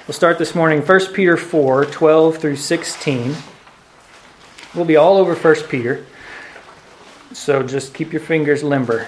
We'll start this morning, 1 Peter 4, 12 through 16. We'll be all over 1 Peter, so just keep your fingers limber.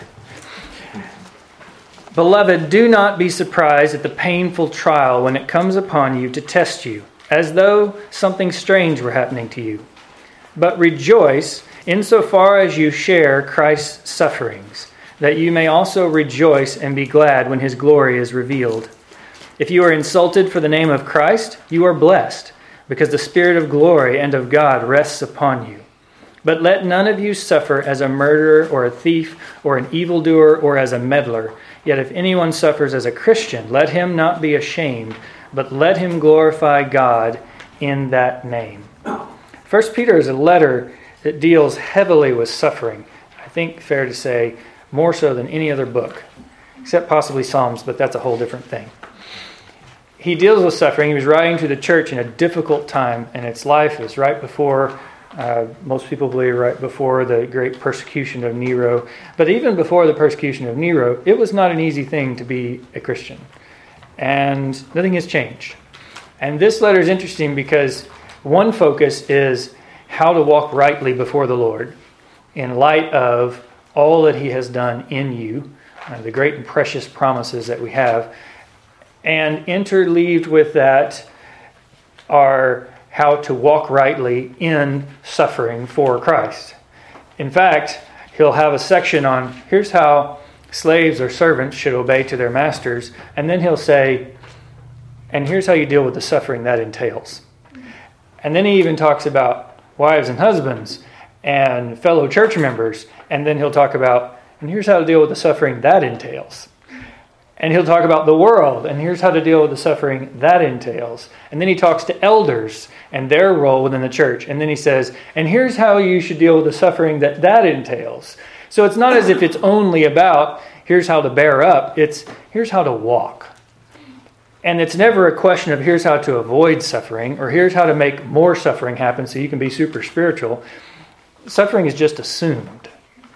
Beloved, do not be surprised at the painful trial when it comes upon you to test you, as though something strange were happening to you. But rejoice insofar as you share Christ's sufferings, that you may also rejoice and be glad when his glory is revealed. If you are insulted for the name of Christ, you are blessed, because the Spirit of glory and of God rests upon you. But let none of you suffer as a murderer or a thief or an evildoer or as a meddler. Yet if anyone suffers as a Christian, let him not be ashamed, but let him glorify God in that name. 1 Peter is a letter that deals heavily with suffering. I think fair to say more so than any other book, except possibly Psalms, but that's a whole different thing. He deals with suffering. He was writing to the church in a difficult time in its life. It was right before, most people believe, right before the great persecution of Nero. But even before the persecution of Nero, it was not an easy thing to be a Christian. And nothing has changed. And this letter is interesting because one focus is how to walk rightly before the Lord in light of all that he has done in you, the great and precious promises that we have. And interleaved with that are how to walk rightly in suffering for Christ. In fact, he'll have a section on here's how slaves or servants should obey to their masters. And then he'll say, and here's how you deal with the suffering that entails. And then he even talks about wives and husbands and fellow church members. And then he'll talk about, and here's how to deal with the suffering that entails. And he'll talk about the world, and here's how to deal with the suffering that entails. And then he talks to elders and their role within the church. And then he says, and here's how you should deal with the suffering that entails. So it's not as if it's only about, here's how to bear up. It's, here's how to walk. And it's never a question of, here's how to avoid suffering, or here's how to make more suffering happen so you can be super spiritual. Suffering is just assumed.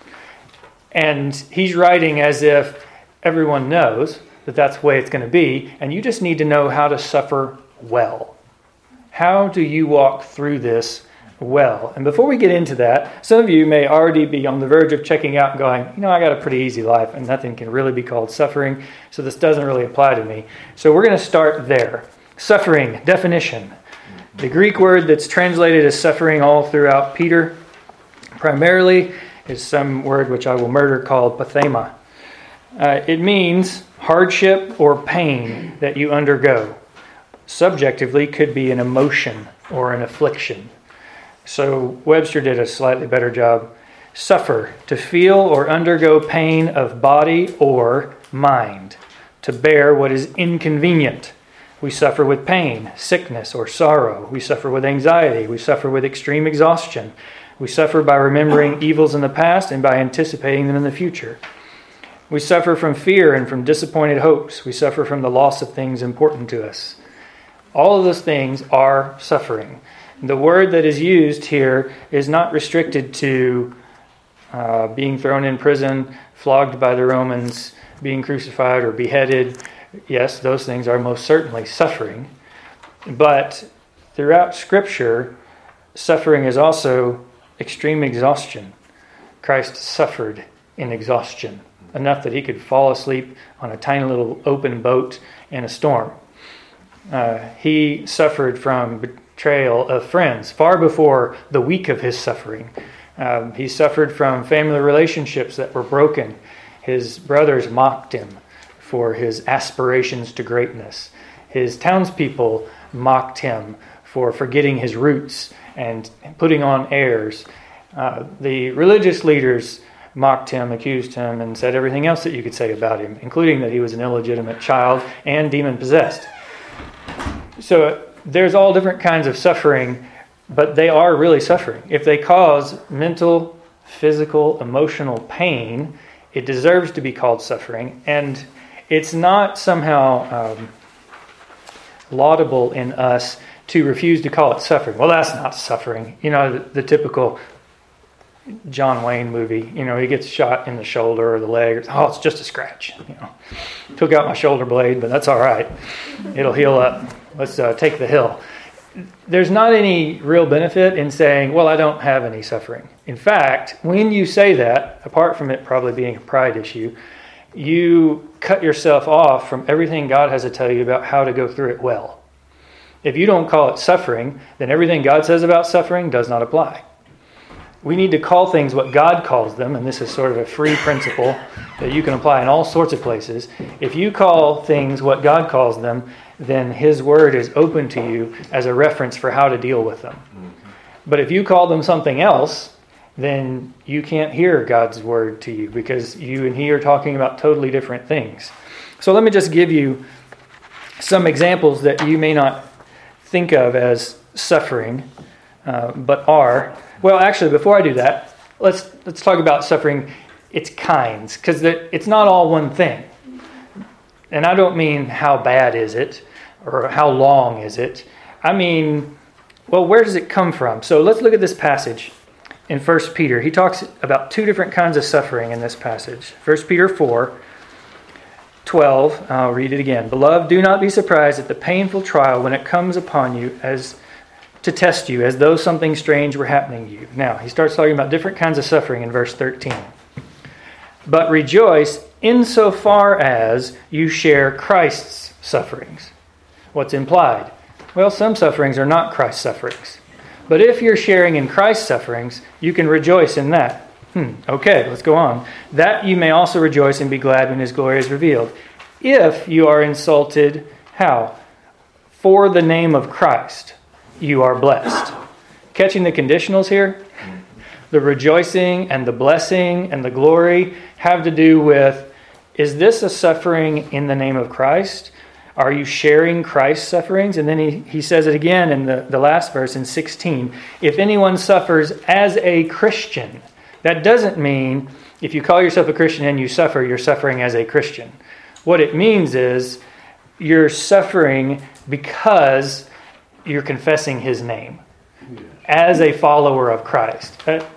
And he's writing as if everyone knows that that's the way it's going to be, and you just need to know how to suffer well. How do you walk through this well? And before we get into that, some of you may already be on the verge of checking out and going, I got a pretty easy life, and nothing can really be called suffering, so this doesn't really apply to me. So we're going to start there. Suffering, definition. The Greek word that's translated as suffering all throughout Peter primarily is some word which I will murder called pathema. It means hardship or pain that you undergo. Subjectively, could be an emotion or an affliction. So Webster did a slightly better job. Suffer, to feel or undergo pain of body or mind. To bear what is inconvenient. We suffer with pain, sickness, or sorrow. We suffer with anxiety. We suffer with extreme exhaustion. We suffer by remembering evils in the past and by anticipating them in the future. We suffer from fear and from disappointed hopes. We suffer from the loss of things important to us. All of those things are suffering. The word that is used here is not restricted to being thrown in prison, flogged by the Romans, being crucified or beheaded. Yes, those things are most certainly suffering. But throughout Scripture, suffering is also extreme exhaustion. Christ suffered in exhaustion, enough that he could fall asleep on a tiny little open boat in a storm. He suffered from betrayal of friends far before the week of his suffering. He suffered from family relationships that were broken. His brothers mocked him for his aspirations to greatness. His townspeople mocked him for forgetting his roots and putting on airs. The religious leaders mocked him, accused him, and said everything else that you could say about him, including that he was an illegitimate child and demon-possessed. So there's all different kinds of suffering, but they are really suffering. If they cause mental, physical, emotional pain, it deserves to be called suffering, and it's not somehow laudable in us to refuse to call it suffering. Well, that's not suffering. The typical, John Wayne movie. He gets shot in the shoulder or the leg. Oh, it's just a scratch. Took out my shoulder blade, but that's all right. It'll heal up. Let's take the hill. There's not any real benefit in saying, well, I don't have any suffering. In fact, when you say that, apart from it probably being a pride issue, you cut yourself off from everything God has to tell you about how to go through it well. If you don't call it suffering, then everything God says about suffering does not apply. We need to call things what God calls them, and this is sort of a free principle that you can apply in all sorts of places. If you call things what God calls them, then His Word is open to you as a reference for how to deal with them. But if you call them something else, then you can't hear God's Word to you because you and He are talking about totally different things. So let me just give you some examples that you may not think of as suffering, but are. Well, actually, before I do that, let's talk about suffering, its kinds, because it's not all one thing. And I don't mean how bad is it or how long is it. I mean, well, where does it come from? So let's look at this passage in 1 Peter. He talks about two different kinds of suffering in this passage. 1 Peter 4:12, I'll read it again. Beloved, do not be surprised at the painful trial when it comes upon you as to test you, as though something strange were happening to you. Now, he starts talking about different kinds of suffering in verse 13. But rejoice insofar as you share Christ's sufferings. What's implied? Well, some sufferings are not Christ's sufferings. But if you're sharing in Christ's sufferings, you can rejoice in that. Okay, let's go on. That you may also rejoice and be glad when His glory is revealed. If you are insulted, how? For the name of Christ, you are blessed. Catching the conditionals here? The rejoicing and the blessing and the glory have to do with, is this a suffering in the name of Christ? Are you sharing Christ's sufferings? And then he says it again in the last verse in 16. If anyone suffers as a Christian, that doesn't mean if you call yourself a Christian and you suffer, you're suffering as a Christian. What it means is you're suffering because you're confessing His name as a follower of Christ.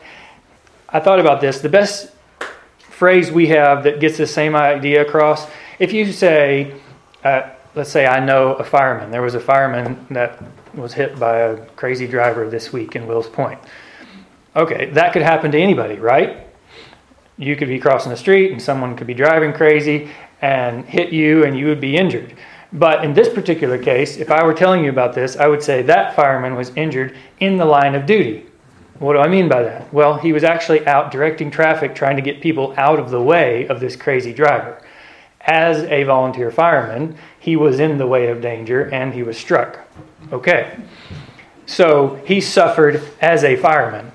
I thought about this. The best phrase we have that gets the same idea across, if you say, let's say I know a fireman. There was a fireman that was hit by a crazy driver this week in Wills Point. Okay, that could happen to anybody, right? You could be crossing the street and someone could be driving crazy and hit you and you would be injured. But in this particular case, if I were telling you about this, I would say that fireman was injured in the line of duty. What do I mean by that? Well, he was actually out directing traffic, trying to get people out of the way of this crazy driver. As a volunteer fireman, he was in the way of danger and he was struck. Okay. So he suffered as a fireman.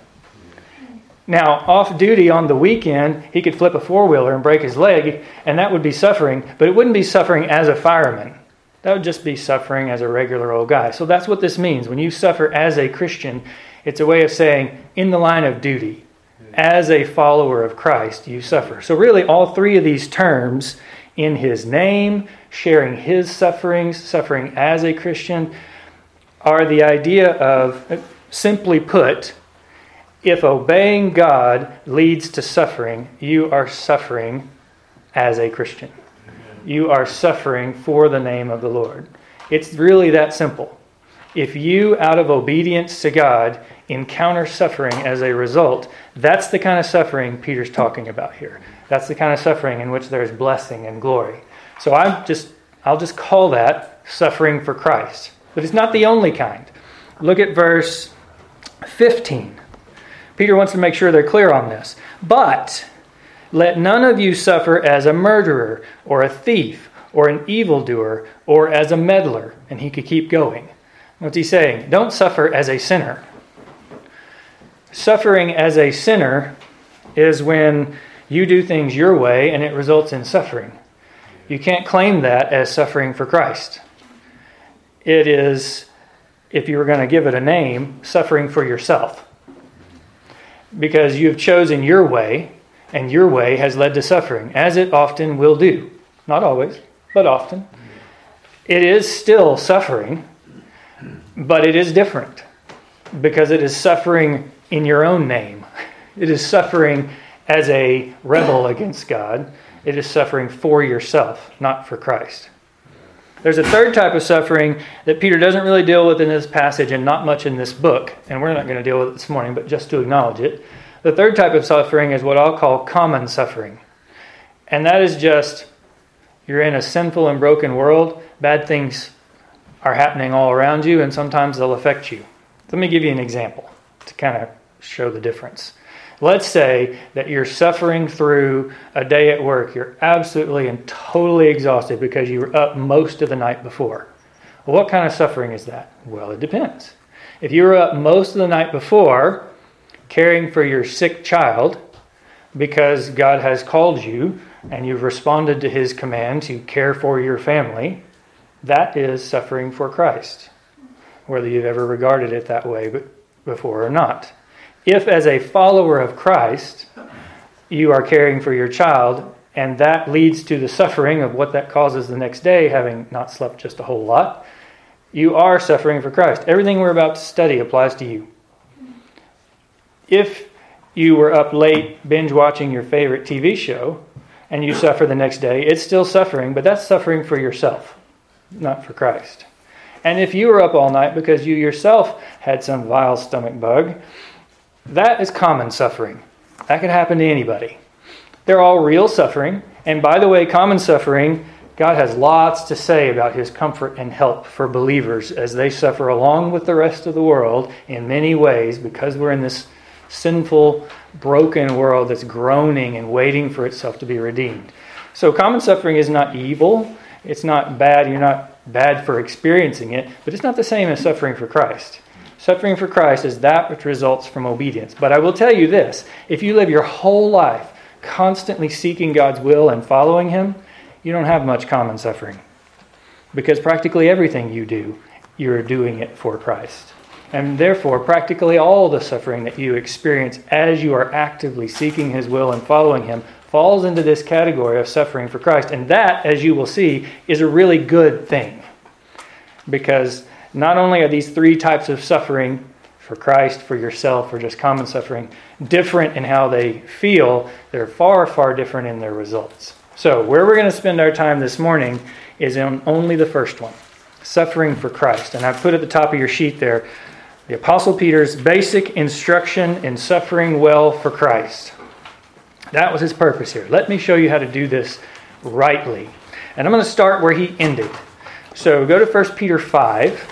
Now, off duty on the weekend, he could flip a four-wheeler and break his leg, and that would be suffering, but it wouldn't be suffering as a fireman. That would just be suffering as a regular old guy. So that's what this means. When you suffer as a Christian, it's a way of saying, in the line of duty, as a follower of Christ, you suffer. So really, all three of these terms, in His name, sharing His sufferings, suffering as a Christian, are the idea of, simply put, if obeying God leads to suffering, you are suffering as a Christian. You are suffering for the name of the Lord. It's really that simple. If you, out of obedience to God, encounter suffering as a result, that's the kind of suffering Peter's talking about here. That's the kind of suffering in which there's blessing and glory. So I'll just call that suffering for Christ. But it's not the only kind. Look at verse 15. Peter wants to make sure they're clear on this. But let none of you suffer as a murderer or a thief or an evildoer or as a meddler. And he could keep going. What's he saying? Don't suffer as a sinner. Suffering as a sinner is when you do things your way and it results in suffering. You can't claim that as suffering for Christ. It is, if you were going to give it a name, suffering for yourself. Because you've chosen your way, and your way has led to suffering, as it often will do. Not always, but often. It is still suffering, but it is different. Because it is suffering in your own name. It is suffering as a rebel against God. It is suffering for yourself, not for Christ. There's a third type of suffering that Peter doesn't really deal with in this passage and not much in this book, and we're not going to deal with it this morning, but just to acknowledge it. The third type of suffering is what I'll call common suffering. And that is just, you're in a sinful and broken world, bad things are happening all around you, and sometimes they'll affect you. Let me give you an example to kind of show the difference. Let's say that you're suffering through a day at work. You're absolutely and totally exhausted because you were up most of the night before. Well, what kind of suffering is that? Well, it depends. If you were up most of the night before caring for your sick child because God has called you and you've responded to his command to care for your family, that is suffering for Christ, whether you've ever regarded it that way before or not. If as a follower of Christ, you are caring for your child, and that leads to the suffering of what that causes the next day, having not slept just a whole lot, you are suffering for Christ. Everything we're about to study applies to you. If you were up late binge watching your favorite TV show, and you suffer the next day, it's still suffering, but that's suffering for yourself, not for Christ. And if you were up all night because you yourself had some vile stomach bug, that is common suffering. That can happen to anybody. They're all real suffering. And by the way, common suffering, God has lots to say about his comfort and help for believers as they suffer along with the rest of the world in many ways because we're in this sinful, broken world that's groaning and waiting for itself to be redeemed. So common suffering is not evil. It's not bad. You're not bad for experiencing it, but it's not the same as suffering for Christ. Suffering for Christ is that which results from obedience. But I will tell you this, if you live your whole life constantly seeking God's will and following him, you don't have much common suffering. Because practically everything you do, you're doing it for Christ. And therefore, practically all the suffering that you experience as you are actively seeking his will and following him falls into this category of suffering for Christ. And that, as you will see, is a really good thing. Because not only are these three types of suffering, for Christ, for yourself, or just common suffering, different in how they feel, they're far, far different in their results. So where we're going to spend our time this morning is on only the first one, suffering for Christ. And I've put at the top of your sheet there, the Apostle Peter's basic instruction in suffering well for Christ. That was his purpose here. Let me show you how to do this rightly. And I'm going to start where he ended. So go to 1 Peter 5,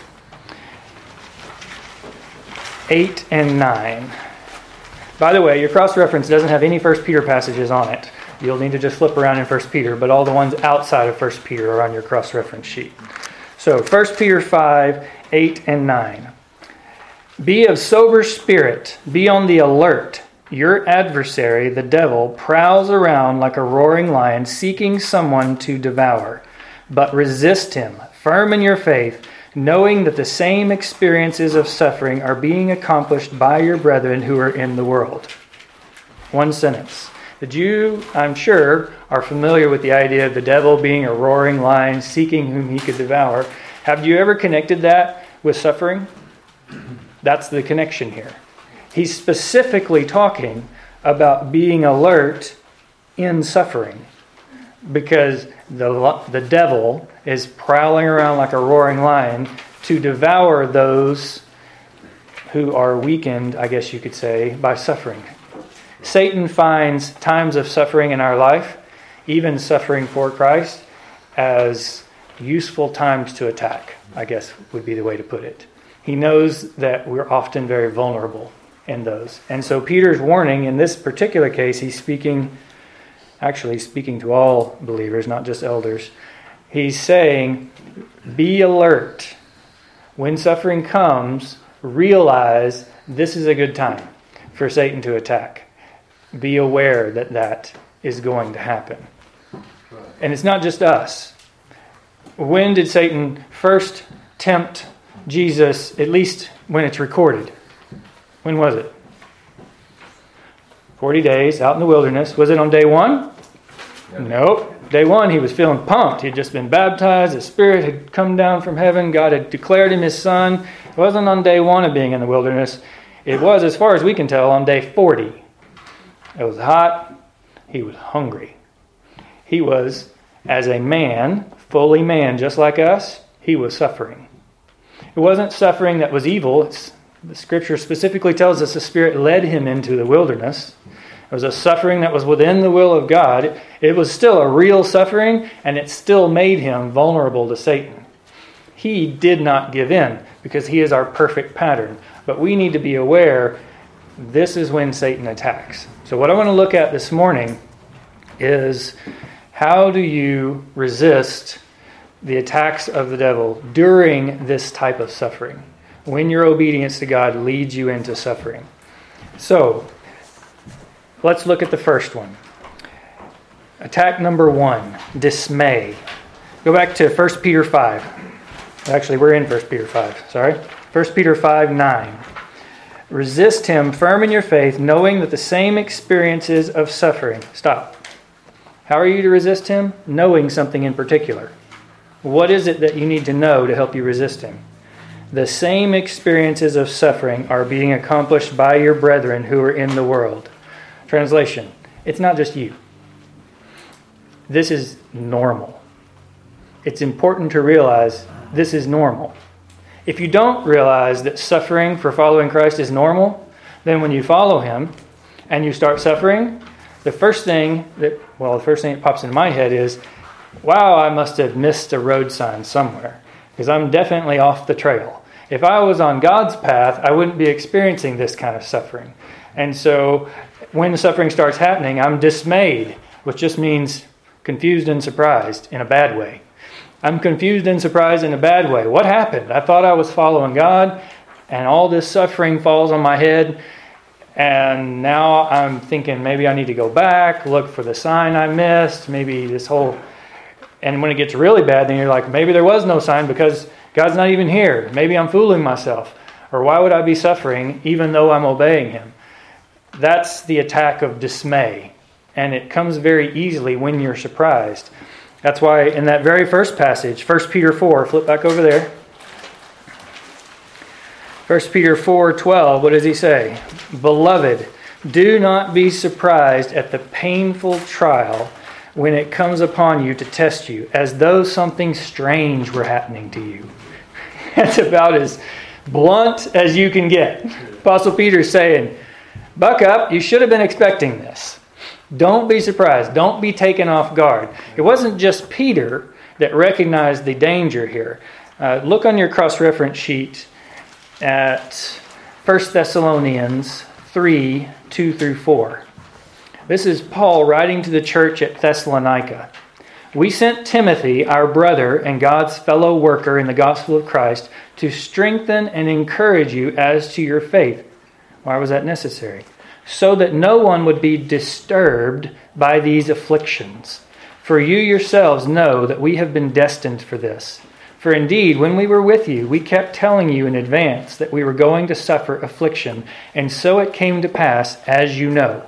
8 and 9. By the way, your cross-reference doesn't have any 1 Peter passages on it. You'll need to just flip around in 1 Peter, but all the ones outside of 1 Peter are on your cross-reference sheet. So 1 Peter 5, 8 and 9. Be of sober spirit, be on the alert. Your adversary, the devil, prowls around like a roaring lion, seeking someone to devour. But resist him, firm in your faith, knowing that the same experiences of suffering are being accomplished by your brethren who are in the world. One sentence. The Jew, I'm sure, are familiar with the idea of the devil being a roaring lion seeking whom he could devour. Have you ever connected that with suffering? That's the connection here. He's specifically talking about being alert in suffering because the devil is prowling around like a roaring lion to devour those who are weakened, I guess you could say, by suffering. Satan finds times of suffering in our life, even suffering for Christ, as useful times to attack, I guess would be the way to put it. He knows that we're often very vulnerable in those. And so Peter's warning, in this particular case, he's speaking to all believers, not just elders. He's saying, be alert. When suffering comes, realize this is a good time for Satan to attack. Be aware that that is going to happen. And it's not just us. When did Satan first tempt Jesus, at least when it's recorded? When was it? 40 days out in the wilderness. Was it on day one? Yeah. Nope. Day one, he was feeling pumped. He had just been baptized. The Spirit had come down from heaven. God had declared him his son. It wasn't on day one of being in the wilderness. It was, as far as we can tell, on day 40. It was hot. He was hungry. He was, as a man, fully man, just like us, he was suffering. It wasn't suffering that was evil. The Scripture specifically tells us the Spirit led him into the wilderness. It was a suffering that was within the will of God. It was still a real suffering, and it still made him vulnerable to Satan. He did not give in because he is our perfect pattern. But we need to be aware this is when Satan attacks. So what I want to look at this morning is how do you resist the attacks of the devil during this type of suffering, when your obedience to God leads you into suffering. So let's look at the first one. Attack number 1, dismay. Go back to 1 Peter 5. Actually, we're in 1 Peter 5. Sorry. 1 Peter 5:9. Resist him firm in your faith, knowing that the same experiences of suffering. Stop. How are you to resist him? Knowing something in particular. What is it that you need to know to help you resist him? The same experiences of suffering are being accomplished by your brethren who are in the world. Translation, it's not just you. This is normal. It's important to realize this is normal. If you don't realize that suffering for following Christ is normal, then when you follow him and you start suffering, the first thing that pops into my head is, wow, I must have missed a road sign somewhere because I'm definitely off the trail. If I was on God's path, I wouldn't be experiencing this kind of suffering. And so when the suffering starts happening, I'm dismayed, which just means confused and surprised in a bad way. I'm confused and surprised in a bad way. What happened? I thought I was following God, and all this suffering falls on my head, and now I'm thinking maybe I need to go back, look for the sign I missed, maybe this whole... And when it gets really bad, then you're like, maybe there was no sign because God's not even here. Maybe I'm fooling myself. Or why would I be suffering even though I'm obeying him? That's the attack of dismay. And it comes very easily when you're surprised. That's why in that very first passage, 1 Peter 4, flip back over there. 1 Peter 4:12, what does he say? Beloved, do not be surprised at the painful trial when it comes upon you to test you, as though something strange were happening to you. That's about as blunt as you can get. Apostle Peter's saying, buck up, you should have been expecting this. Don't be surprised. Don't be taken off guard. It wasn't just Peter that recognized the danger here. Look on your cross-reference sheet at 1 Thessalonians 3, 2 through 4. This is Paul writing to the church at Thessalonica. We sent Timothy, our brother and God's fellow worker in the gospel of Christ, to strengthen and encourage you as to your faith. Why was that necessary? So that no one would be disturbed by these afflictions. For you yourselves know that we have been destined for this. For indeed, when we were with you, we kept telling you in advance that we were going to suffer affliction, and so it came to pass, as you know.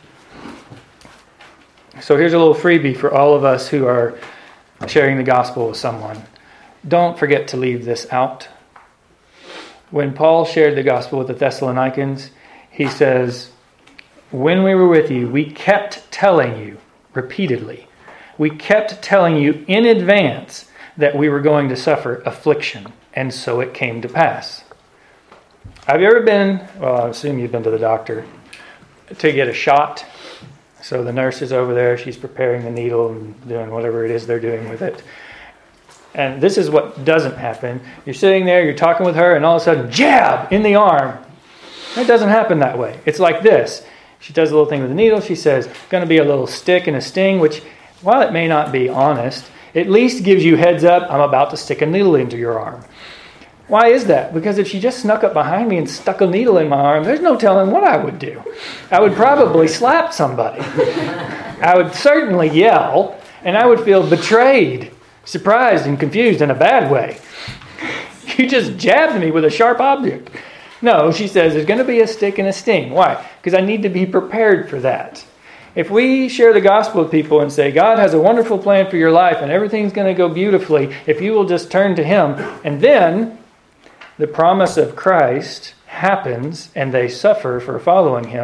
So here's a little freebie for all of us who are sharing the gospel with someone. Don't forget to leave this out. When Paul shared the gospel with the Thessalonians, he says, when we were with you, we kept telling you repeatedly. We kept telling you in advance that we were going to suffer affliction, and so it came to pass. Have you ever been, I assume you've been to the doctor, to get a shot? So the nurse is over there, she's preparing the needle and doing whatever it is they're doing with it. And this is what doesn't happen. You're sitting there, you're talking with her, and all of a sudden, jab in the arm. It doesn't happen that way. It's like this. She does a little thing with the needle. She says, going to be a little stick and a sting, which, while it may not be honest, at least gives you heads up, I'm about to stick a needle into your arm. Why is that? Because if she just snuck up behind me and stuck a needle in my arm, there's no telling what I would do. I would probably slap somebody. I would certainly yell, and I would feel betrayed, surprised, and confused in a bad way. You just jabbed me with a sharp object. No, she says, there's going to be a stick and a sting. Why? Because I need to be prepared for that. If we share the gospel with people and say, God has a wonderful plan for your life and everything's going to go beautifully if you will just turn to him, and then the promise of Christ happens and they suffer for following him,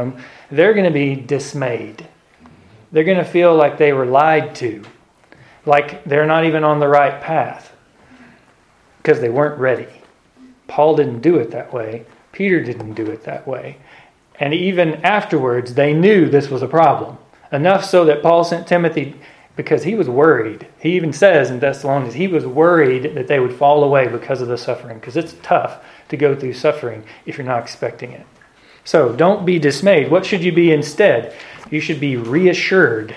they're going to be dismayed. They're going to feel like they were lied to, like they're not even on the right path because they weren't ready. Paul didn't do it that way. Peter didn't do it that way. And even afterwards, they knew this was a problem. Enough so that Paul sent Timothy because he was worried. He even says in Thessalonians, he was worried that they would fall away because of the suffering, because it's tough to go through suffering if you're not expecting it. So don't be dismayed. What should you be instead? You should be reassured.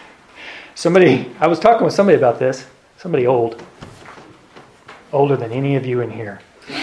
I was talking with somebody about this, somebody older than any of you in here.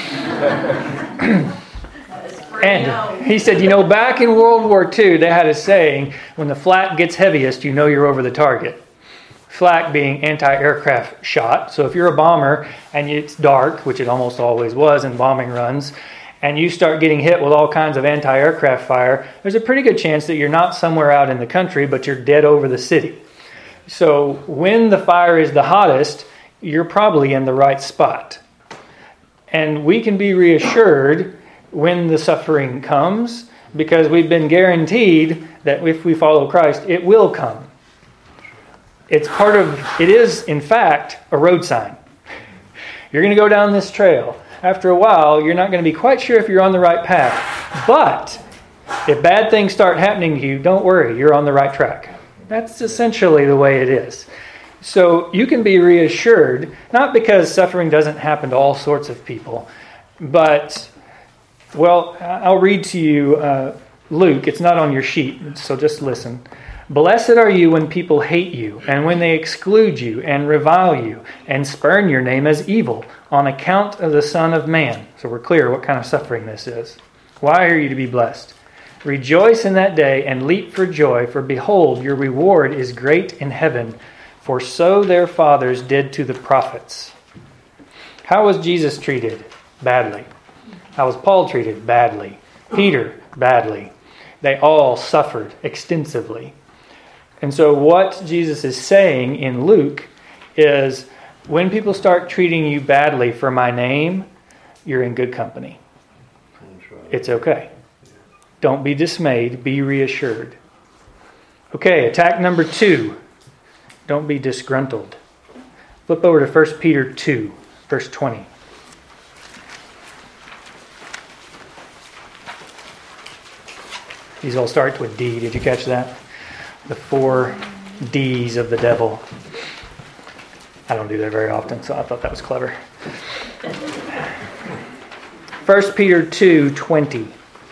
And he said, back in World War II, they had a saying, when the flak gets heaviest, you know you're over the target. Flak being anti-aircraft shot. So if you're a bomber and it's dark, which it almost always was in bombing runs, and you start getting hit with all kinds of anti-aircraft fire, there's a pretty good chance that you're not somewhere out in the country, but you're dead over the city. So when the fire is the hottest, you're probably in the right spot. And we can be reassured when the suffering comes, because we've been guaranteed that if we follow Christ, it will come. It is, in fact, a road sign. You're going to go down this trail. After a while, you're not going to be quite sure if you're on the right path. But if bad things start happening to you, don't worry, you're on the right track. That's essentially the way it is. So you can be reassured, not because suffering doesn't happen to all sorts of people, but, I'll read to you Luke. It's not on your sheet, so just listen. Blessed are you when people hate you, and when they exclude you, and revile you, and spurn your name as evil, on account of the Son of Man. So we're clear what kind of suffering this is. Why are you to be blessed? Rejoice in that day, and leap for joy, for behold, your reward is great in heaven, for so their fathers did to the prophets. How was Jesus treated? Badly. How was Paul treated? Badly. Peter? Badly. They all suffered extensively. And so what Jesus is saying in Luke is, when people start treating you badly for my name, you're in good company. It's okay. Don't be dismayed. Be reassured. Okay, attack number 2. Don't be disgruntled. Flip over to 1 Peter 2, verse 20. These all start with D. Did you catch that? The 4 D's of the devil. I don't do that very often, so I thought that was clever. 1 Peter 2:20.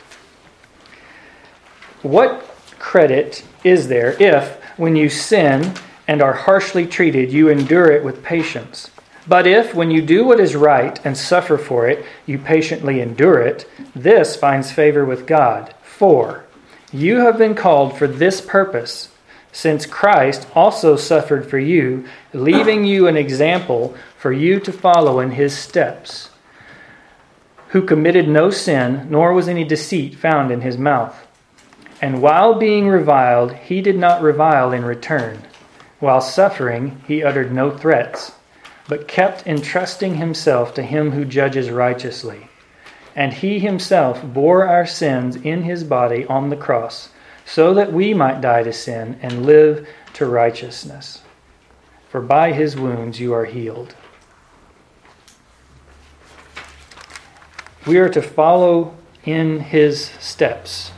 What credit is there if, when you sin and are harshly treated, you endure it with patience? But if, when you do what is right and suffer for it, you patiently endure it, this finds favor with God. For you have been called for this purpose, since Christ also suffered for you, leaving you an example for you to follow in his steps, who committed no sin, nor was any deceit found in his mouth. And while being reviled, he did not revile in return. While suffering, he uttered no threats, but kept entrusting himself to him who judges righteously. And he himself bore our sins in his body on the cross, so that we might die to sin and live to righteousness. For by his wounds you are healed. We are to follow in his steps.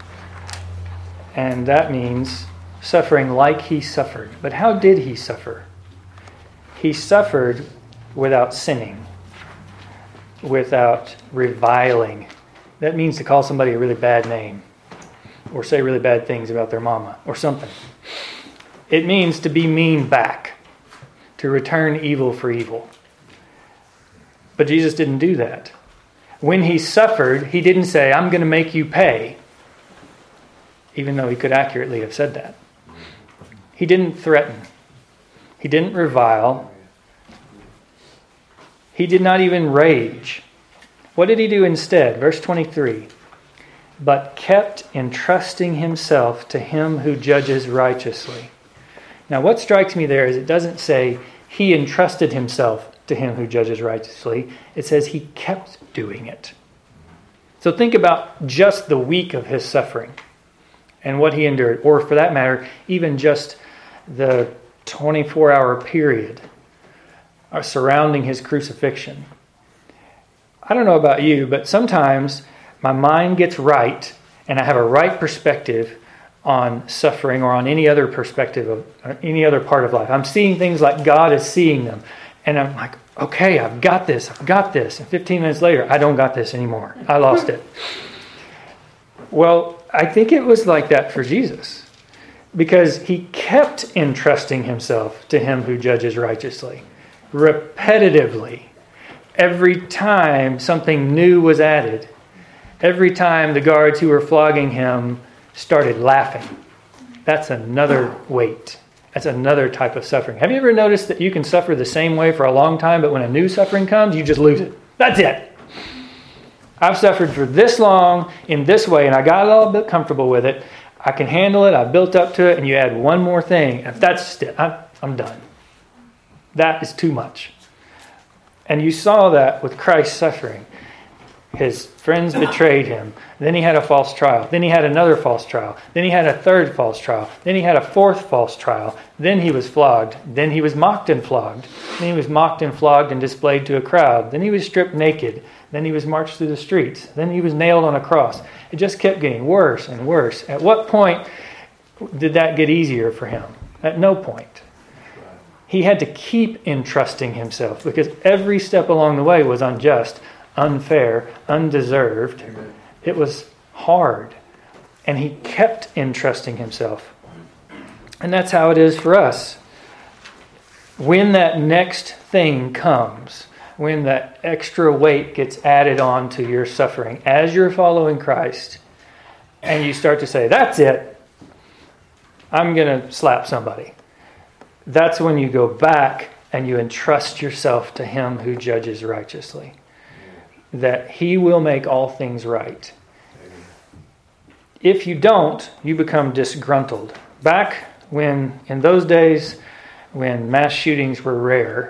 And that means suffering like he suffered. But how did he suffer? He suffered without sinning, without reviling. That means to call somebody a really bad name, or say really bad things about their mama, or something. It means to be mean back, to return evil for evil. But Jesus didn't do that. When he suffered, he didn't say, I'm going to make you pay, even though he could accurately have said that. He didn't threaten. He didn't revile. He did not even rage. What did he do instead? Verse 23. But kept entrusting himself to him who judges righteously. Now what strikes me there is it doesn't say he entrusted himself to him who judges righteously. It says he kept doing it. So think about just the week of his suffering. and what he endured, or for that matter, even just the 24-hour period surrounding his crucifixion. I don't know about you, but sometimes my mind gets right and I have a right perspective on suffering or on any other perspective of any other part of life. I'm seeing things like God is seeing them. And I'm like, okay, I've got this. And 15 minutes later, I don't got this anymore. I lost it. Well, I think it was like that for Jesus, because he kept entrusting himself to him who judges righteously, repetitively. Every time something new was added, every time the guards who were flogging him started laughing. That's another weight. That's another type of suffering. Have you ever noticed that you can suffer the same way for a long time, but when a new suffering comes, you just lose it? That's it. I've suffered for this long in this way, and I got a little bit comfortable with it. I can handle it. I've built up to it, and you add one more thing. If that's just it, I'm done. That is too much. And you saw that with Christ's suffering. His friends betrayed him. Then he had a false trial. Then he had another false trial. Then he had a third false trial. Then he had a fourth false trial. Then he was flogged. Then he was mocked and flogged. Then he was mocked and flogged and displayed to a crowd. Then he was stripped naked. Then he was marched through the streets. Then he was nailed on a cross. It just kept getting worse and worse. At what point did that get easier for him? At no point. He had to keep entrusting himself, because every step along the way was unjust, unfair, undeserved. Amen. It was hard. And he kept entrusting himself. And that's how it is for us. When that next thing comes, when that extra weight gets added on to your suffering as you're following Christ, and you start to say, that's it, I'm going to slap somebody. That's when you go back and you entrust yourself to him who judges righteously. That he will make all things right. If you don't, you become disgruntled. Back when, in those days, when mass shootings were rare,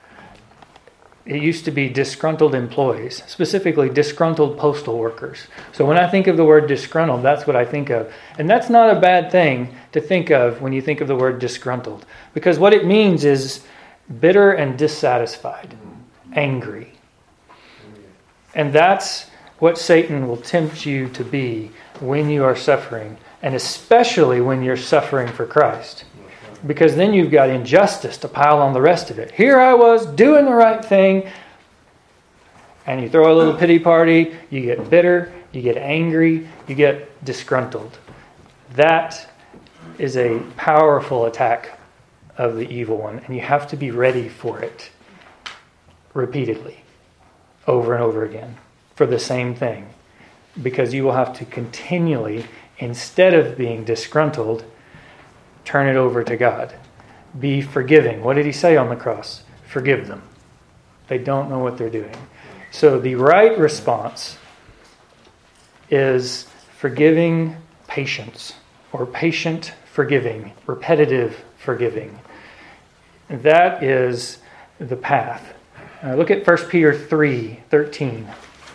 it used to be disgruntled employees, specifically disgruntled postal workers. So when I think of the word disgruntled, that's what I think of. And that's not a bad thing to think of when you think of the word disgruntled, because what it means is bitter and dissatisfied, angry. And that's what Satan will tempt you to be when you are suffering, and especially when you're suffering for Christ. Because then you've got injustice to pile on the rest of it. Here I was doing the right thing, and you throw a little pity party, you get bitter, you get angry, you get disgruntled. That is a powerful attack of the evil one, and you have to be ready for it repeatedly, over and over again, for the same thing. Because you will have to continually, instead of being disgruntled, turn it over to God. Be forgiving. What did he say on the cross? Forgive them. They don't know what they're doing. So the right response is forgiving patience, or patient forgiving, repetitive forgiving. That is the path. Look at 1 Peter 3:13.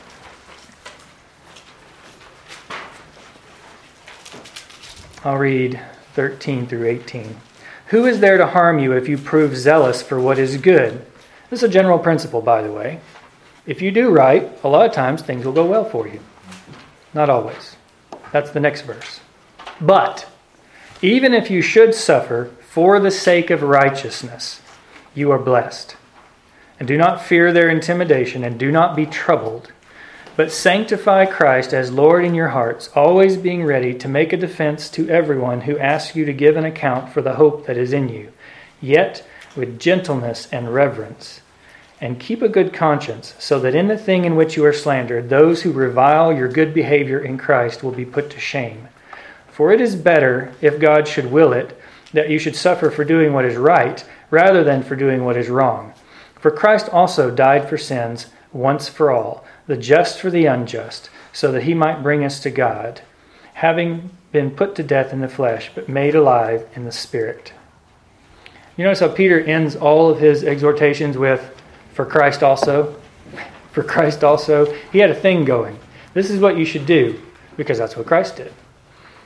I'll read 13 through 18. Who is there to harm you if you prove zealous for what is good? This is a general principle, by the way. If you do right, a lot of times things will go well for you. Not always. That's the next verse. But even if you should suffer for the sake of righteousness, you are blessed. And do not fear their intimidation, and do not be troubled. But sanctify Christ as Lord in your hearts, always being ready to make a defense to everyone who asks you to give an account for the hope that is in you, yet with gentleness and reverence. And keep a good conscience, so that in the thing in which you are slandered, those who revile your good behavior in Christ will be put to shame. For it is better, if God should will it, that you should suffer for doing what is right, rather than for doing what is wrong. For Christ also died for sins once for all, the just for the unjust, so that he might bring us to God, having been put to death in the flesh, but made alive in the Spirit. You notice how Peter ends all of his exhortations with, for Christ also? For Christ also? He had a thing going. This is what you should do, because that's what Christ did.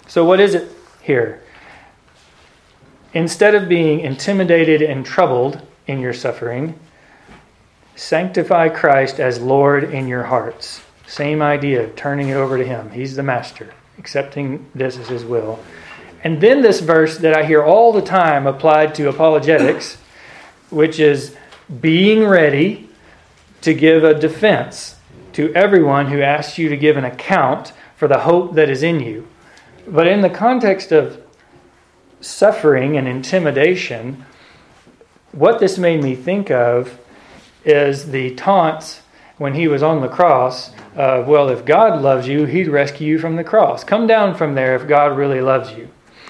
So what is it here? Instead of being intimidated and troubled in your suffering, sanctify Christ as Lord in your hearts. Same idea of turning it over to Him. He's the master, accepting this as His will. And then this verse that I hear all the time applied to apologetics, which is being ready to give a defense to everyone who asks you to give an account for the hope that is in you. But in the context of suffering and intimidation, what this made me think of is the taunts when He was on the cross of, well, if God loves you, He'd rescue you from the cross. Come down from there if God really loves you.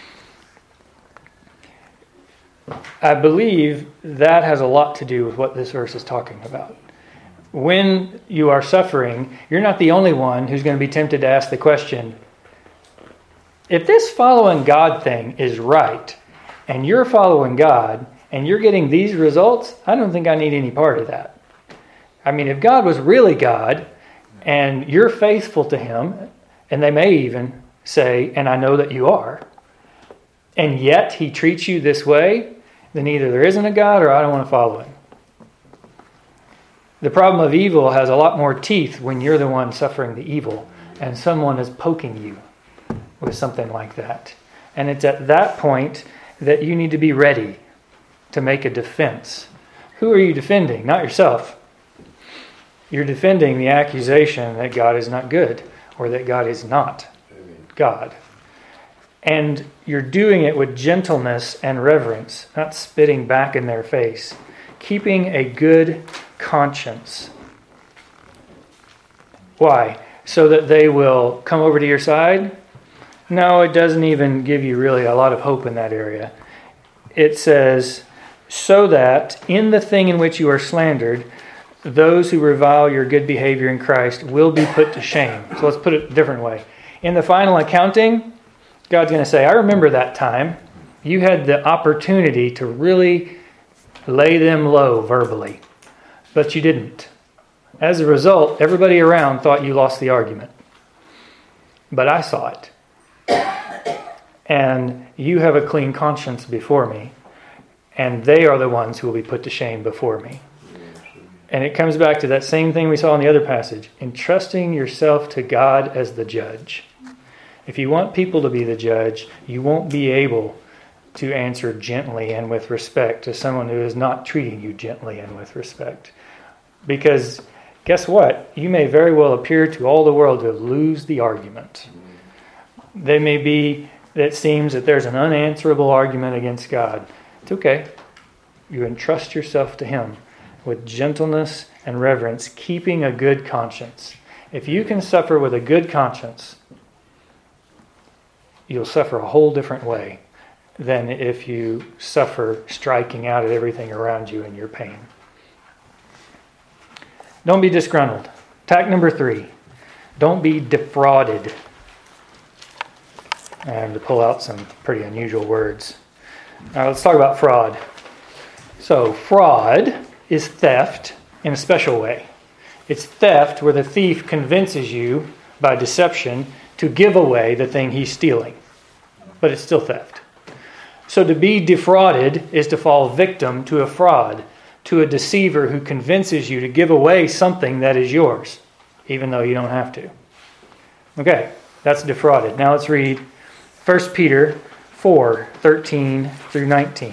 I believe that has a lot to do with what this verse is talking about. When you are suffering, you're not the only one who's going to be tempted to ask the question, if this following God thing is right, and you're following God, and you're getting these results, I don't think I need any part of that. I mean, if God was really God, and you're faithful to Him, and they may even say, and I know that you are, and yet He treats you this way, then either there isn't a God or I don't want to follow Him. The problem of evil has a lot more teeth when you're the one suffering the evil, and someone is poking you with something like that. And it's at that point that you need to be ready to make a defense. Who are you defending? Not yourself. You're defending the accusation that God is not good, or that God is not God. And you're doing it with gentleness and reverence, not spitting back in their face. Keeping a good conscience. Why? So that they will come over to your side? No, it doesn't even give you really a lot of hope in that area. It says, so that in the thing in which you are slandered, those who revile your good behavior in Christ will be put to shame. So let's put it a different way. In the final accounting, God's going to say, I remember that time. You had the opportunity to really lay them low verbally, but you didn't. As a result, everybody around thought you lost the argument. But I saw it. And you have a clean conscience before me, and they are the ones who will be put to shame before me. And it comes back to that same thing we saw in the other passage, entrusting yourself to God as the judge. If you want people to be the judge, you won't be able to answer gently and with respect to someone who is not treating you gently and with respect. Because guess what? You may very well appear to all the world to lose the argument. They may be, it seems that there's an unanswerable argument against God. It's okay. You entrust yourself to Him with gentleness and reverence, keeping a good conscience. If you can suffer with a good conscience, you'll suffer a whole different way than if you suffer striking out at everything around you in your pain. Don't be disgruntled. Tack number 3. Don't be defrauded. I have to pull out some pretty unusual words. Now let's talk about fraud. So fraud is theft in a special way. It's theft where the thief convinces you by deception to give away the thing he's stealing. But it's still theft. So to be defrauded is to fall victim to a fraud, to a deceiver who convinces you to give away something that is yours, even though you don't have to. Okay, that's defrauded. Now let's read 1 Peter 4:13 through 19.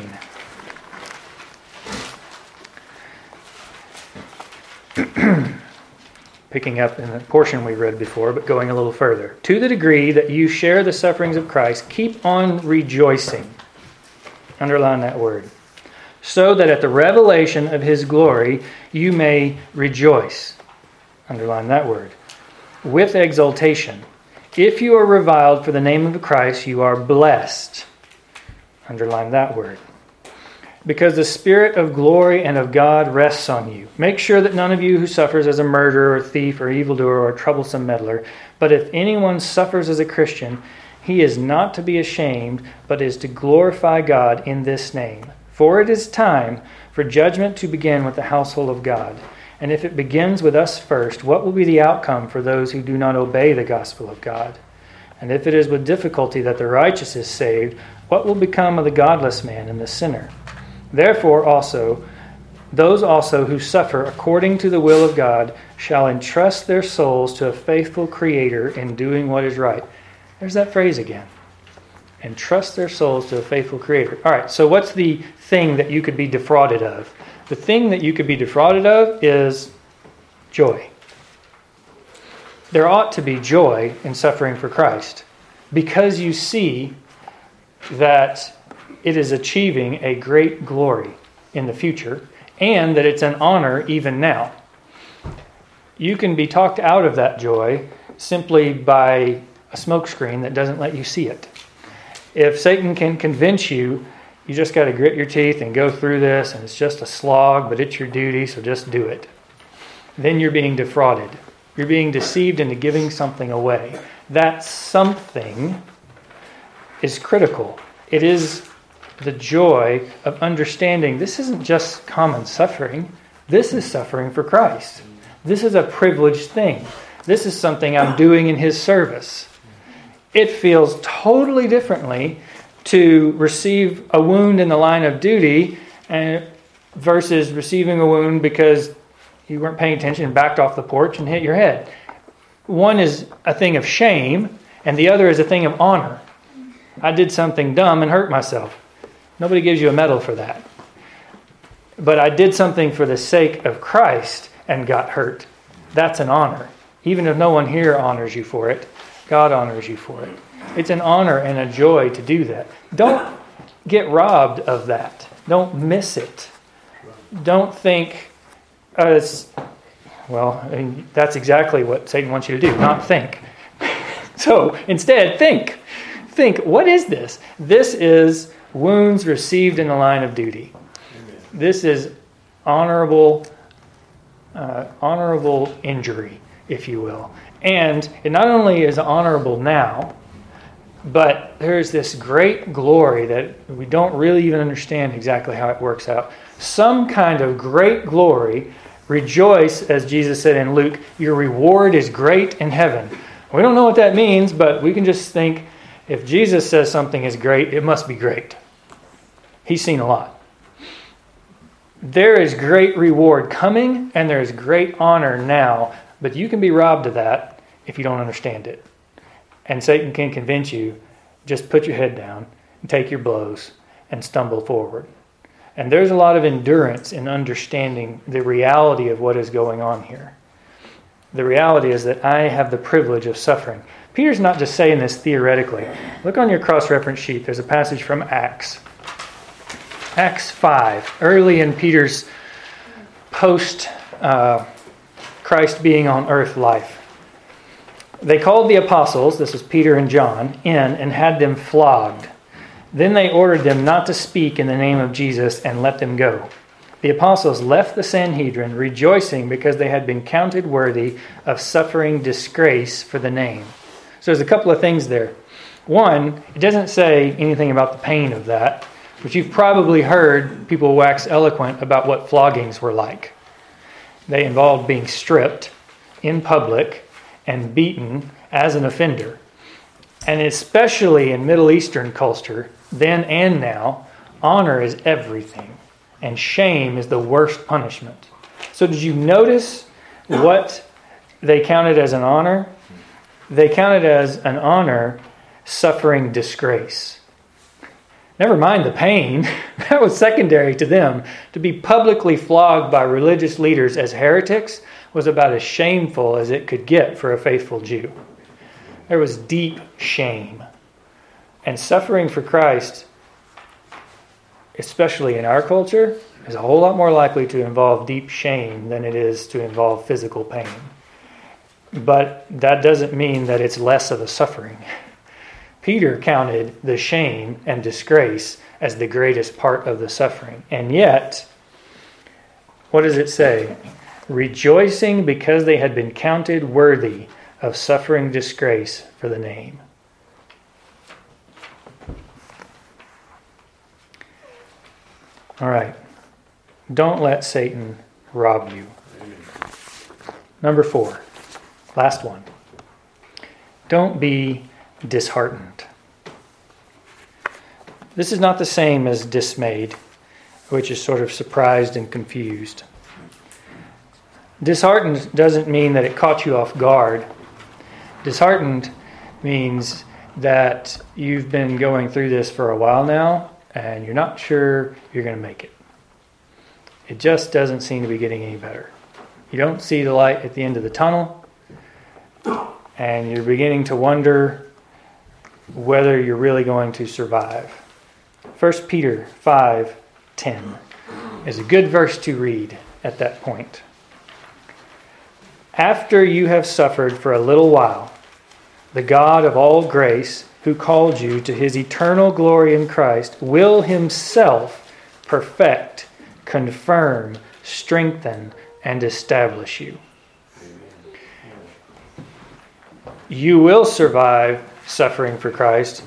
Picking up in the portion we read before, but going a little further. To the degree that you share the sufferings of Christ, keep on rejoicing. Underline that word. So that at the revelation of His glory, you may rejoice. Underline that word. With exultation. If you are reviled for the name of Christ, you are blessed. Underline that word. Because the Spirit of glory and of God rests on you. Make sure that none of you who suffers as a murderer or thief or evildoer or troublesome meddler, but if anyone suffers as a Christian, he is not to be ashamed, but is to glorify God in this name. For it is time for judgment to begin with the household of God. And if it begins with us first, what will be the outcome for those who do not obey the gospel of God? And if it is with difficulty that the righteous is saved, what will become of the godless man and the sinner? Therefore also, those also who suffer according to the will of God shall entrust their souls to a faithful Creator in doing what is right. There's that phrase again. Entrust their souls to a faithful Creator. All right, so what's the thing that you could be defrauded of? The thing that you could be defrauded of is joy. There ought to be joy in suffering for Christ because you see that it is achieving a great glory in the future and that it's an honor even now. You can be talked out of that joy simply by a smokescreen that doesn't let you see it. If Satan can convince you, you just got to grit your teeth and go through this, and it's just a slog, but it's your duty, so just do it. Then you're being defrauded. You're being deceived into giving something away. That something is critical. It is the joy of understanding this isn't just common suffering. This is suffering for Christ. This is a privileged thing. This is something I'm doing in His service. It feels totally differently to receive a wound in the line of duty versus receiving a wound because you weren't paying attention and backed off the porch and hit your head. One is a thing of shame, and the other is a thing of honor. I did something dumb and hurt myself. Nobody gives you a medal for that. But I did something for the sake of Christ and got hurt. That's an honor. Even if no one here honors you for it, God honors you for it. It's an honor and a joy to do that. Don't get robbed of that. Don't miss it. Don't think, that's exactly what Satan wants you to do, not think. So instead, think. Think, what is this? This is wounds received in the line of duty. This is honorable injury, if you will. And it not only is honorable now, but there's this great glory that we don't really even understand exactly how it works out. Some kind of great glory. Rejoice, as Jesus said in Luke, your reward is great in heaven. We don't know what that means, but we can just think if Jesus says something is great, it must be great. He's seen a lot. There is great reward coming, and there is great honor now, but you can be robbed of that if you don't understand it. And Satan can convince you, just put your head down and take your blows and stumble forward. And there's a lot of endurance in understanding the reality of what is going on here. The reality is that I have the privilege of suffering. Peter's not just saying this theoretically. Look on your cross-reference sheet. There's a passage from Acts. Acts 5, early in Peter's post-Christ being on earth life. They called the apostles, this is Peter and John, in and had them flogged. Then they ordered them not to speak in the name of Jesus and let them go. The apostles left the Sanhedrin rejoicing because they had been counted worthy of suffering disgrace for the name. So there's a couple of things there. One, it doesn't say anything about the pain of that, but you've probably heard people wax eloquent about what floggings were like. They involved being stripped in public and beaten as an offender. And especially in Middle Eastern culture, then and now, honor is everything. And shame is the worst punishment. So did you notice what they counted as an honor? They counted as an honor suffering disgrace. Never mind the pain. That was secondary to them. To be publicly flogged by religious leaders as heretics was about as shameful as it could get for a faithful Jew. There was deep shame. And suffering for Christ, especially in our culture, is a whole lot more likely to involve deep shame than it is to involve physical pain. But that doesn't mean that it's less of a suffering. Peter counted the shame and disgrace as the greatest part of the suffering. And yet, what does it say? Rejoicing because they had been counted worthy of suffering disgrace for the name. All right. Don't let Satan rob you. Number 4. Last one. Don't be disheartened. This is not the same as dismayed, which is sort of surprised and confused. Disheartened doesn't mean that it caught you off guard. Disheartened means that you've been going through this for a while now and you're not sure you're going to make it. It just doesn't seem to be getting any better. You don't see the light at the end of the tunnel, and you're beginning to wonder whether you're really going to survive. 1 Peter 5:10 is a good verse to read at that point. After you have suffered for a little while, the God of all grace, who called you to his eternal glory in Christ, will himself perfect, confirm, strengthen, and establish you. You will survive suffering for Christ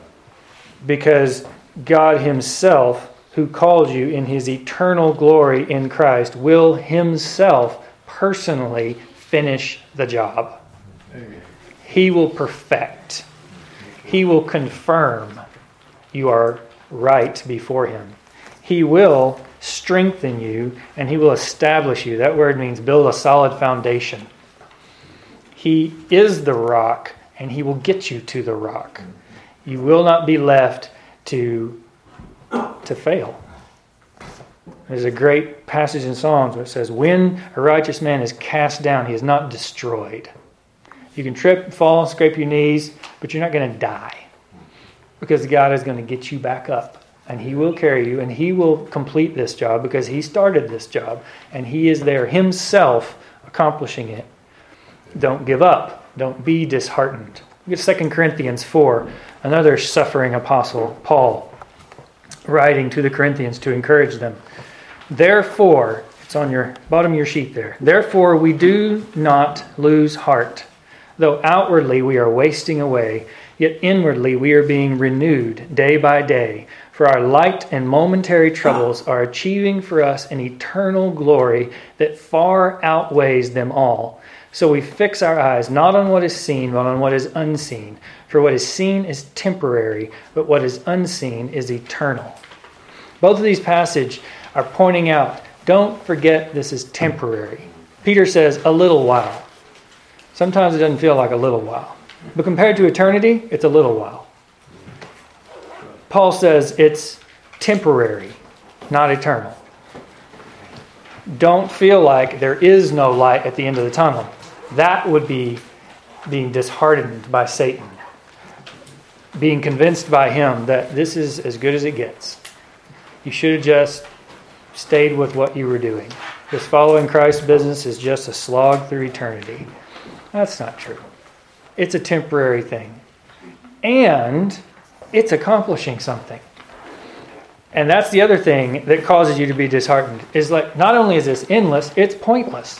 because God himself, who called you in his eternal glory in Christ, will himself personally finish the job. He will perfect. He will confirm you are right before him. He will strengthen you and he will establish you. That word means build a solid foundation. He is the rock and he will get you to the rock. You will not be left to fail. There's a great passage in Psalms where it says, when a righteous man is cast down, he is not destroyed. You can trip, fall, scrape your knees, but you're not going to die. Because God is going to get you back up. And he will carry you, and he will complete this job because he started this job. And he is there himself accomplishing it. Don't give up. Don't be disheartened. Look at 2 Corinthians 4, another suffering apostle, Paul, writing to the Corinthians to encourage them. Therefore, it's on your bottom of your sheet there. Therefore, we do not lose heart. Though outwardly we are wasting away, yet inwardly we are being renewed day by day. For our light and momentary troubles are achieving for us an eternal glory that far outweighs them all. So we fix our eyes not on what is seen, but on what is unseen. For what is seen is temporary, but what is unseen is eternal. Both of these passages are pointing out, don't forget this is temporary. Peter says, a little while. Sometimes it doesn't feel like a little while. But compared to eternity, it's a little while. Paul says it's temporary, not eternal. Don't feel like there is no light at the end of the tunnel. That would be being disheartened by Satan. Being convinced by him that this is as good as it gets. You should have just stayed with what you were doing. This following Christ business is just a slog through eternity. That's not true. It's a temporary thing. And it's accomplishing something. And that's the other thing that causes you to be disheartened. Is like, not only is this endless, it's pointless.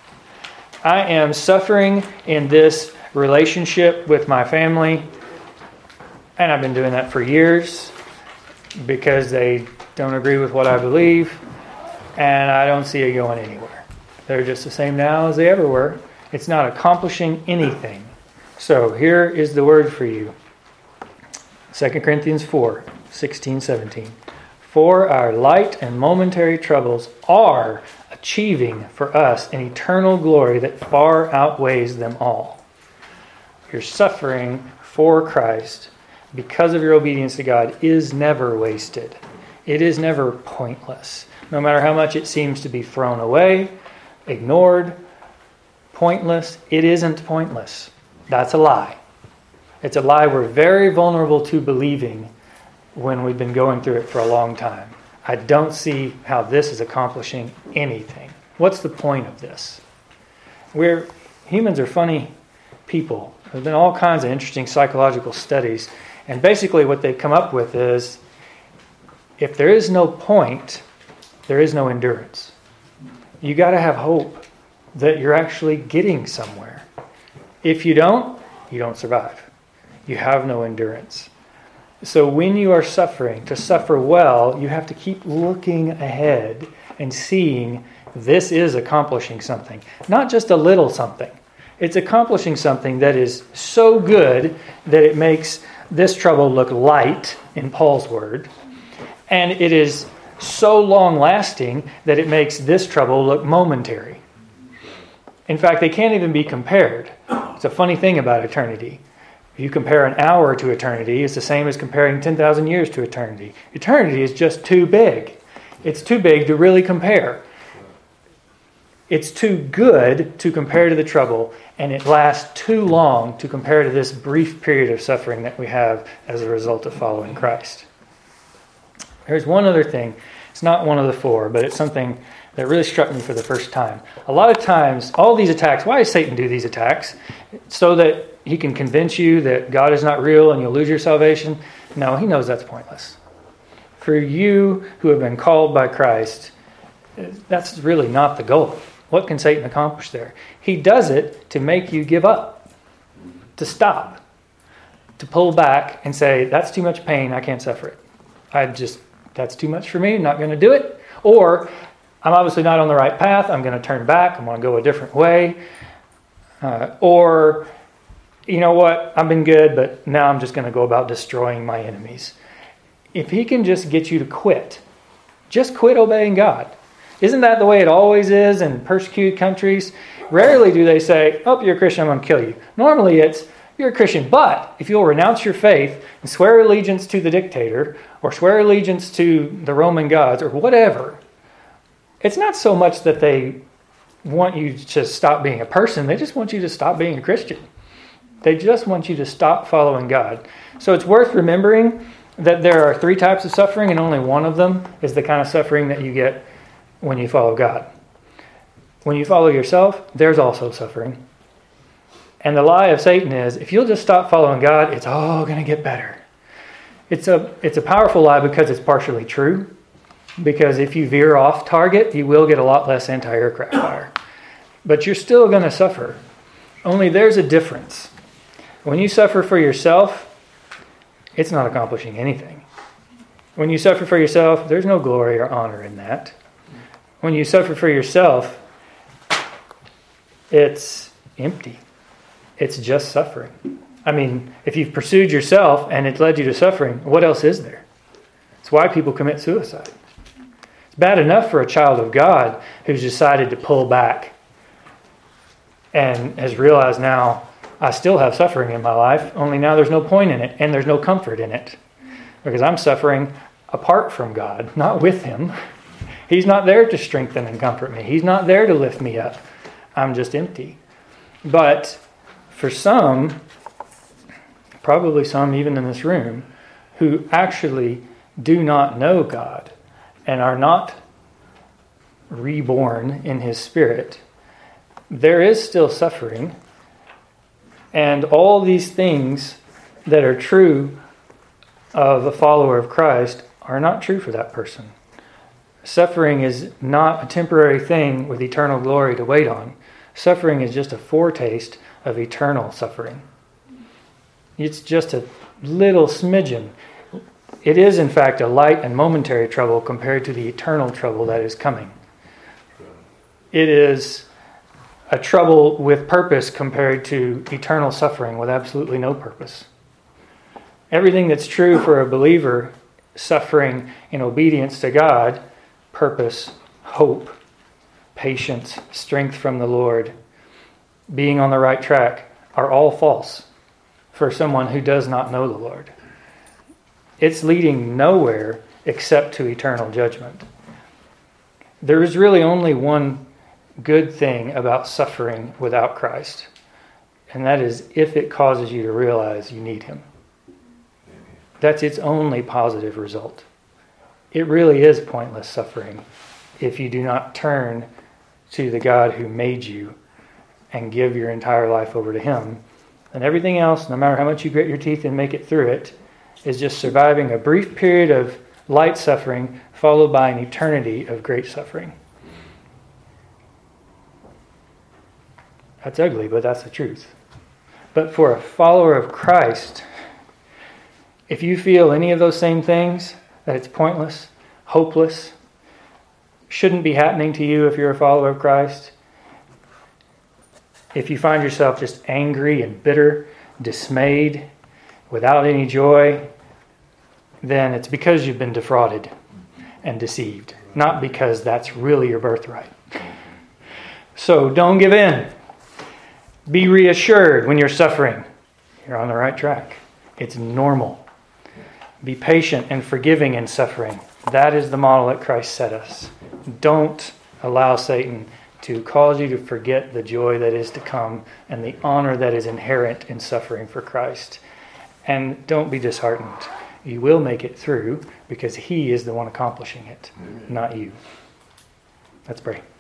I am suffering in this relationship with my family. And I've been doing that for years because they don't agree with what I believe. And I don't see it going anywhere. They're just the same now as they ever were. It's not accomplishing anything. So here is the word for you. 2 Corinthians 4, 16, 17. For our light and momentary troubles are achieving for us an eternal glory that far outweighs them all. Your suffering for Christ because of your obedience to God is never wasted. It is never pointless. No matter how much it seems to be thrown away, ignored, pointless, it isn't pointless. That's a lie. It's a lie we're very vulnerable to believing when we've been going through it for a long time. I don't see how this is accomplishing anything. What's the point of this? Humans are funny people. There's been all kinds of interesting psychological studies. And basically what they've come up with is, if there is no point, there is no endurance. You got to have hope that you're actually getting somewhere. If you don't survive. You have no endurance. So when you are suffering, to suffer well, you have to keep looking ahead and seeing this is accomplishing something. Not just a little something. It's accomplishing something that is so good that it makes this trouble look light, in Paul's word, and it is so long-lasting that it makes this trouble look momentary. In fact, they can't even be compared. It's a funny thing about eternity. If you compare an hour to eternity, it's the same as comparing 10,000 years to eternity. Eternity is just too big. It's too big to really compare. It's too good to compare to the trouble, and it lasts too long to compare to this brief period of suffering that we have as a result of following Christ. There's one other thing. It's not one of the four, but it's something that really struck me for the first time. A lot of times, all these attacks, why does Satan do these attacks? So that he can convince you that God is not real and you'll lose your salvation? No, he knows that's pointless. For you who have been called by Christ, that's really not the goal. What can Satan accomplish there? He does it to make you give up, to stop, to pull back and say, that's too much pain, I can't suffer it. That's too much for me, I'm not going to do it. Or, I'm obviously not on the right path, I'm going to turn back, I'm going to go a different way. Or, you know what, I've been good, but now I'm just going to go about destroying my enemies. If he can just get you to quit, just quit obeying God. Isn't that the way it always is in persecuted countries? Rarely do they say, oh, you're a Christian, I'm going to kill you. Normally it's, you're a Christian, but if you'll renounce your faith and swear allegiance to the dictator or swear allegiance to the Roman gods or whatever, it's not so much that they want you to stop being a person. They just want you to stop being a Christian. They just want you to stop following God. So it's worth remembering that there are 3 types of suffering, and only one of them is the kind of suffering that you get when you follow God. When you follow yourself, there's also suffering. And the lie of Satan is, if you'll just stop following God, it's all going to get better. It's a powerful lie because it's partially true. Because if you veer off target, you will get a lot less anti-aircraft fire. But you're still going to suffer. Only there's a difference. When you suffer for yourself, it's not accomplishing anything. When you suffer for yourself, there's no glory or honor in that. When you suffer for yourself, it's empty. It's just suffering. I mean, if you've pursued yourself and it's led you to suffering, what else is there? It's why people commit suicide. It's bad enough for a child of God who's decided to pull back and has realized now, I still have suffering in my life, only now there's no point in it and there's no comfort in it. Because I'm suffering apart from God, not with Him. He's not there to strengthen and comfort me. He's not there to lift me up. I'm just empty. But for some, probably some even in this room, who actually do not know God and are not reborn in His Spirit, there is still suffering. And all these things that are true of a follower of Christ are not true for that person. Suffering is not a temporary thing with eternal glory to wait on. Suffering is just a foretaste of eternal suffering. It's just a little smidgen. It is, in fact, a light and momentary trouble compared to the eternal trouble that is coming. It is a trouble with purpose compared to eternal suffering with absolutely no purpose. Everything that's true for a believer, suffering in obedience to God, purpose, hope, patience, strength from the Lord, being on the right track, are all false for someone who does not know the Lord. It's leading nowhere except to eternal judgment. There is really only one good thing about suffering without Christ, and that is if it causes you to realize you need Him. That's its only positive result. It really is pointless suffering if you do not turn to the God who made you and give your entire life over to Him. And everything else, no matter how much you grit your teeth and make it through it, is just surviving a brief period of light suffering followed by an eternity of great suffering. That's ugly, but that's the truth. But for a follower of Christ, if you feel any of those same things, that it's pointless, hopeless, shouldn't be happening to you if you're a follower of Christ, if you find yourself just angry and bitter, dismayed, without any joy, then it's because you've been defrauded and deceived, not because that's really your birthright. So don't give in. Be reassured when you're suffering. You're on the right track. It's normal. Be patient and forgiving in suffering. That is the model that Christ set us. Don't allow Satan to cause you to forget the joy that is to come and the honor that is inherent in suffering for Christ. And don't be disheartened. You will make it through because He is the one accomplishing it, not you. Let's pray.